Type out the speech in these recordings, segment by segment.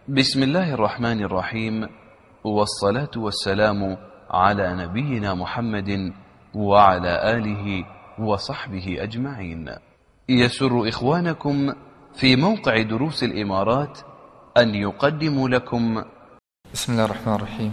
بسم الله الرحمن الرحيم، والصلاة والسلام على نبينا محمد وعلى آله وصحبه أجمعين. يسر إخوانكم في موقع دروس الإمارات أن يقدموا لكم بسم الله الرحمن الرحيم.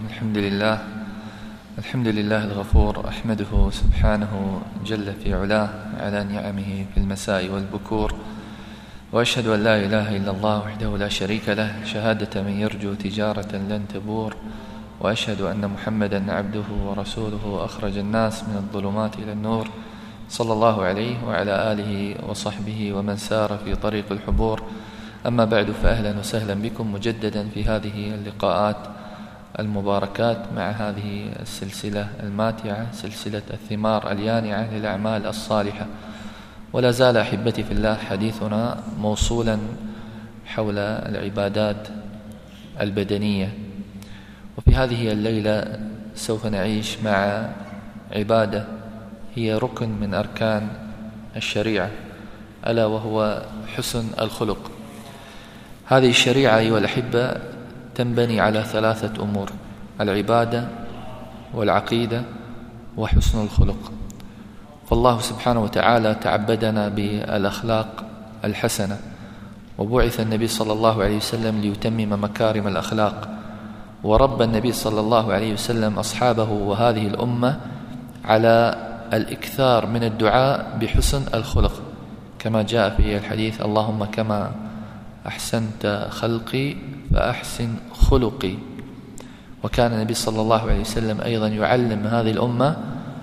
الحمد لله الغفور، أحمده سبحانه جل في علاه على نعمه في المساء والبكور، وأشهد أن لا إله إلا الله وحده لا شريك له شهادة من يرجو تجارة لن تبور، وأشهد أن محمدا عبده ورسوله أخرج الناس من الظلمات إلى النور، صلى الله عليه وعلى آله وصحبه ومن سار في طريق الحبور. أما بعد، فأهلا وسهلا بكم مجددا في هذه اللقاءات المباركات مع هذه السلسلة الماتعة، سلسلة الثمار اليانعة للأعمال الصالحة. ولا زال أحبتي في الله حديثنا موصولا حول العبادات البدنية، وفي هذه الليلة سوف نعيش مع عبادة هي ركن من أركان الشريعة، ألا وهو حسن الخلق. هذه الشريعة أيها الأحبة تنبني على ثلاثة أمور: العبادة والعقيدة وحسن الخلق. فالله سبحانه وتعالى تعبدنا بالأخلاق الحسنة، وبعث النبي صلى الله عليه وسلم ليتمم مكارم الأخلاق، وربى النبي صلى الله عليه وسلم أصحابه وهذه الأمة على الإكثار من الدعاء بحسن الخلق، كما جاء في الحديث: اللهم كما أحسنت خلقي فأحسن خلقي. وكان النبي صلى الله عليه وسلم أيضا يعلم هذه الأمة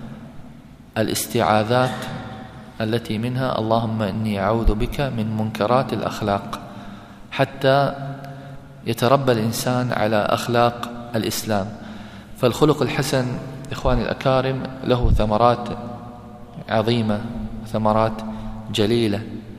الاستعاذات التي منها: اللهم إني أعوذ بك من منكرات الأخلاق، حتى يتربى الإنسان على أخلاق الإسلام. فالخلق الحسن إخواني الأكارم له ثمرات عظيمة، ثمرات جليلة.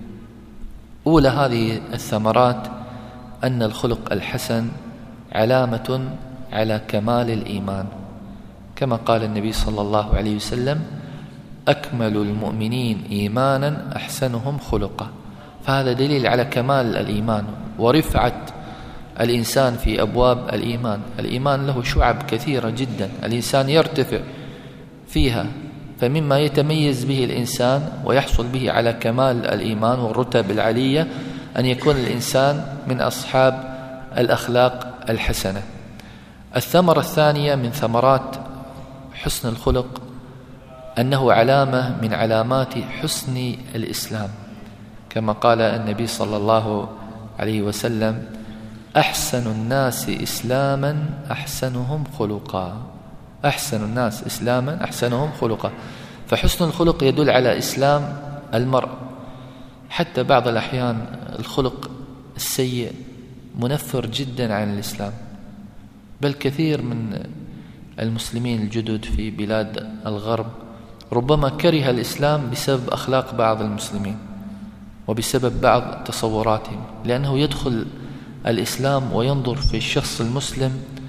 أولى هذه الثمرات أن الخلق الحسن علامة على كمال الإيمان، كما قال النبي صلى الله عليه وسلم: أكمل المؤمنين إيمانا أحسنهم خلقا. فهذا دليل على كمال الإيمان ورفعة الإنسان في أبواب الإيمان. الإيمان له شعب كثيرة جدا الإنسان يرتفع فيها، فمما يتميز به الإنسان ويحصل به على كمال الإيمان والرتب العلية أن يكون الإنسان من أصحاب الأخلاق الحسنة. الثمرة الثانية من ثمرات حسن الخلق أنه علامة من علامات حسن الإسلام، كما قال النبي صلى الله عليه وسلم: أحسن الناس إسلاما أحسنهم خلقا. أحسن الناس إسلاما أحسنهم خلقا. فحسن الخلق يدل على إسلام المرء. حتى بعض الأحيان الخلق السيء منفر جدا عن الإسلام، بل كثير من المسلمين الجدد في بلاد الغرب ربما كره الإسلام بسبب أخلاق بعض المسلمين وبسبب بعض تصوراتهم، لأنه يدخل الإسلام وينظر في الشخص المسلم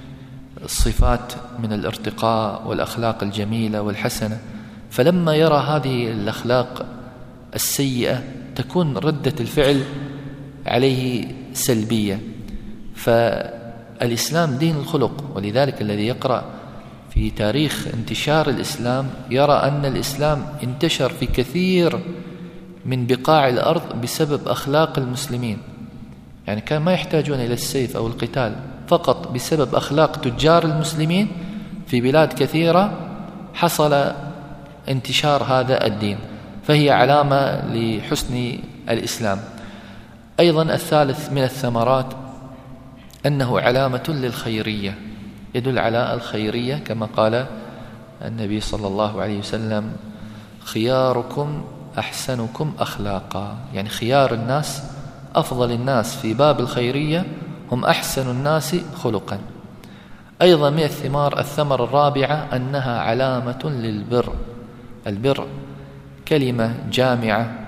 صفات من الارتقاء والأخلاق الجميلة والحسنة، فلما يرى هذه الأخلاق السيئة تكون ردة الفعل عليه سلبية. فالإسلام دين الخلق، ولذلك الذي يقرأ في تاريخ انتشار الإسلام يرى أن الإسلام انتشر في كثير من بقاع الأرض بسبب أخلاق المسلمين. يعني كان ما يحتاجون إلى السيف أو القتال، فقط بسبب أخلاق تجار المسلمين في بلاد كثيرة حصل انتشار هذا الدين، فهي علامة لحسن الإسلام. أيضا الثالث من الثمرات أنه علامة للخيرية، يدل على الخيرية، كما قال النبي صلى الله عليه وسلم: خياركم أحسنكم أخلاقا. يعني خيار الناس، أفضل الناس في باب الخيرية هم أحسن الناس خلقا. أيضا من الثمار الثمرة الرابعة أنها علامة للبر. البر كلمة جامعة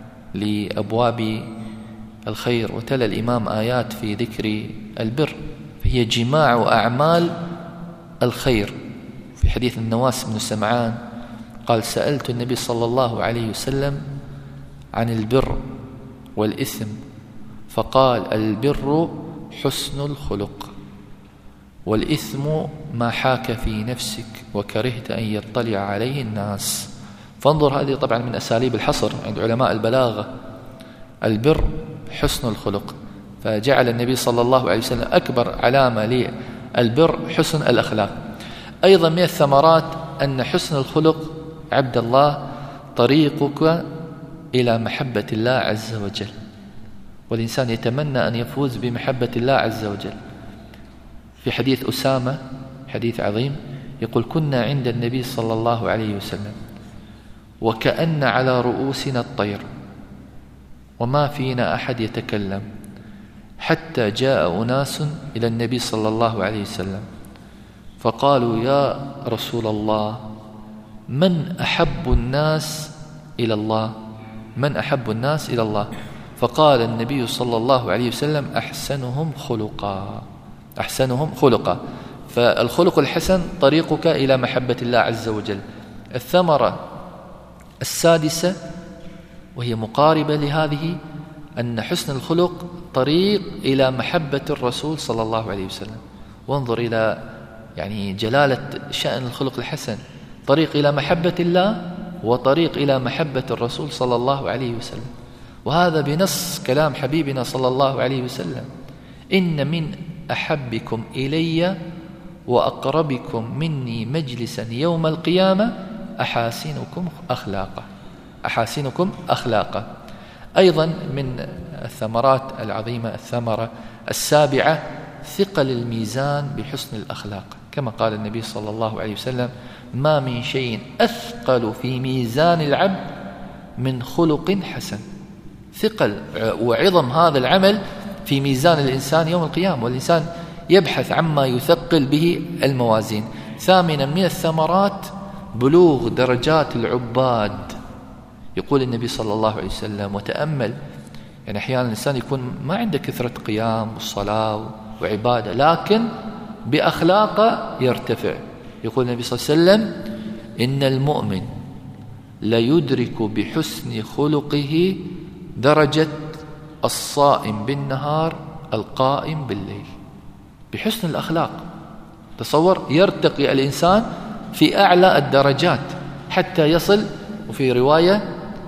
لأبواب الخير، وتلا الإمام آيات في ذكر البر، فهي جماع أعمال الخير. في حديث النواس بن سمعان قال: سألت النبي صلى الله عليه وسلم عن البر والإثم، فقال: البر حسن الخلق، والإثم ما حاك في نفسك وكرهت أن يطلع عليه الناس. فانظر، هذه طبعا من أساليب الحصر عند علماء البلاغة. البر حسن الخلق، فجعل النبي صلى الله عليه وسلم أكبر علامة للبر حسن الأخلاق. أيضا من الثمرات أن حسن الخلق عبد الله طريقك إلى محبة الله عز وجل، والإنسان يتمنى أن يفوز بمحبة الله عز وجل. في حديث أسامة، حديث عظيم، يقول: كنا عند النبي صلى الله عليه وسلم وكأن على رؤوسنا الطير وما فينا أحد يتكلم، حتى جاء أناس إلى النبي صلى الله عليه وسلم فقالوا: يا رسول الله، من أحب الناس إلى الله؟ من أحب الناس إلى الله؟ فقال النبي صلى الله عليه وسلم: أحسنهم خلقا. أحسنهم خلقا. فالخلق الحسن طريقك إلى محبة الله عز وجل. الثمرة السادسة وهي مقاربة لهذه، أن حسن الخلق طريق إلى محبة الرسول صلى الله عليه وسلم. وانظر إلى جلالة شأن الخلق الحسن، طريق إلى محبة الله وطريق إلى محبة الرسول صلى الله عليه وسلم. وهذا بنص كلام حبيبنا صلى الله عليه وسلم: إن من أحبكم إلي وأقربكم مني مجلسا يوم القيامة أحاسنكم أخلاقا. أحاسنكم أخلاقا. أيضا من الثمرات العظيمة الثمرة السابعة ثقل الميزان بحسن الأخلاق، كما قال النبي صلى الله عليه وسلم: ما من شيء أثقل في ميزان العبد من خلق حسن. ثقل وعظم هذا العمل في ميزان الإنسان يوم القيامة، والإنسان يبحث عما يثقل به الموازين. ثامنا من الثمرات بلوغ درجات العباد. يقول النبي صلى الله عليه وسلم، وتأمل، أحيانا الإنسان يكون ما عنده كثرة قيام والصلاة وعبادة، لكن بأخلاقه يرتفع. يقول النبي صلى الله عليه وسلم: إن المؤمن ليدرك بحسن خلقه درجة الصائم بالنهار القائم بالليل. بحسن الأخلاق. تصور، يرتقي الإنسان في أعلى الدرجات حتى يصل، وفي رواية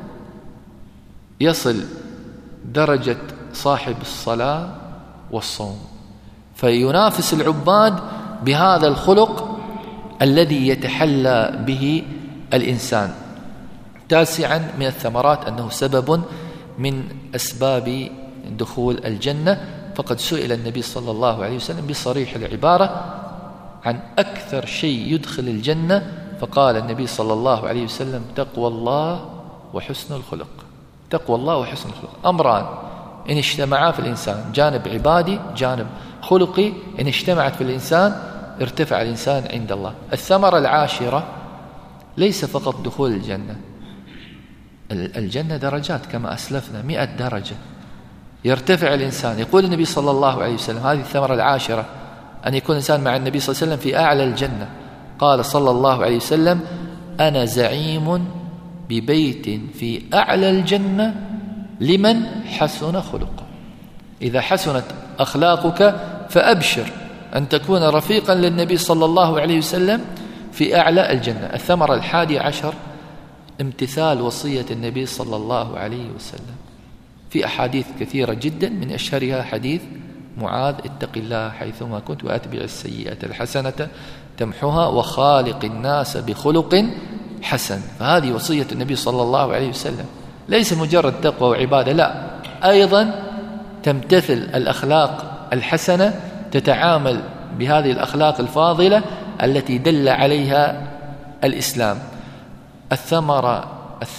يصل درجة صاحب الصلاة والصوم، فينافس العباد بهذا الخلق الذي يتحلى به الإنسان. تاسعا من الثمرات أنه سبب من أسباب دخول الجنة، فقد سئل النبي صلى الله عليه وسلم بصريح العبارة عن أكثر شيء يدخل الجنة، فقال النبي صلى الله عليه وسلم: تقوى الله وحسن الخلق. تقوى الله وحسن الخلق أمران إن اجتمعا في الإنسان، جانب عبادي جانب خلقي، إن اجتمعت في الإنسان ارتفع الإنسان عند الله. الثمرة العاشرة ليس فقط دخول الجنة. الجنة درجات كما أسلفنا، 100 درجة يرتفع الإنسان. يقول النبي صلى الله عليه وسلم، هذه الثمرة العاشرة، أن يكون الإنسان مع النبي صلى الله عليه وسلم في أعلى الجنة. قال صلى الله عليه وسلم: أنا زعيم ببيت في أعلى الجنة لمن حسن خلقه. إذا حسنت أخلاقك فأبشر أن تكون رفيقا للنبي صلى الله عليه وسلم في أعلى الجنة. الثمرة 11 امتثال وصية النبي صلى الله عليه وسلم. في أحاديث كثيرة جدا، من أشهرها حديث معاذ: اتق الله حيثما كنت وأتبع السيئة الحسنة تمحها وخالق الناس بخلق حسن. فهذه وصية النبي صلى الله عليه وسلم، ليس مجرد تقوى وعبادة، لا، أيضا تمتثل الأخلاق الحسنة، تتعامل بهذه الأخلاق الفاضلة التي دل عليها الإسلام. الثمرة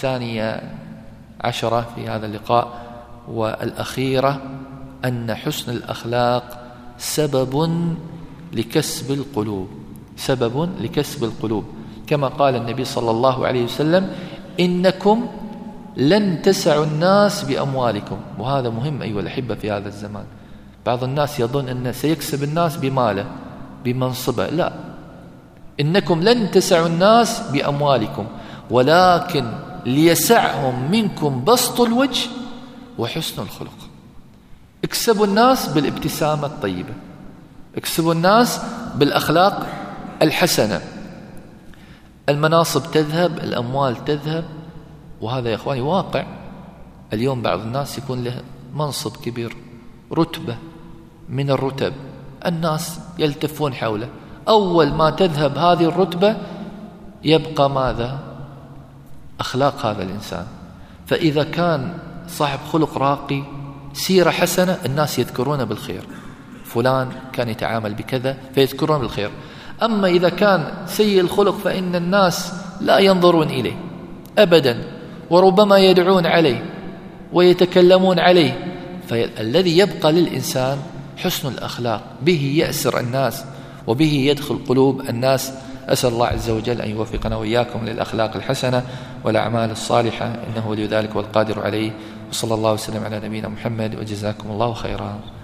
12 في هذا اللقاء والأخيرة أن حسن الأخلاق سبب لكسب القلوب. سبب لكسب القلوب، كما قال النبي صلى الله عليه وسلم: إنكم لن تسعوا الناس بأموالكم. وهذا مهم أيها الأحبة في هذا الزمان. بعض الناس يظن أنه سيكسب الناس بماله بمنصبه، لا، إنكم لن تسعوا الناس بأموالكم ولكن ليسعهم منكم بسط الوجه وحسن الخلق. اكسبوا الناس بالابتسامة الطيبة، اكسبوا الناس بالأخلاق الحسنة. المناصب تذهب، الأموال تذهب، وهذا يا إخواني واقع. اليوم بعض الناس يكون له منصب كبير، رتبة من الرتب، الناس يلتفون حوله، أول ما تذهب هذه الرتبة يبقى ماذا؟ أخلاق هذا الإنسان. فإذا كان صاحب خلق راقي، سيرة حسنة، الناس يذكرونه بالخير، فلان كان يتعامل بكذا فيذكرون بالخير. أما إذا كان سيء الخلق فإن الناس لا ينظرون إليه أبدا، وربما يدعون عليه ويتكلمون عليه. فالذي يبقى للإنسان حسن الأخلاق، به يأسر الناس وبه يدخل قلوب الناس. أسأل الله عز وجل أن يوفقنا وإياكم للأخلاق الحسنة والأعمال الصالحة، إنه ولي ذلك والقادر عليه. وصلى الله وسلم على نبينا محمد، وجزاكم الله خيرا.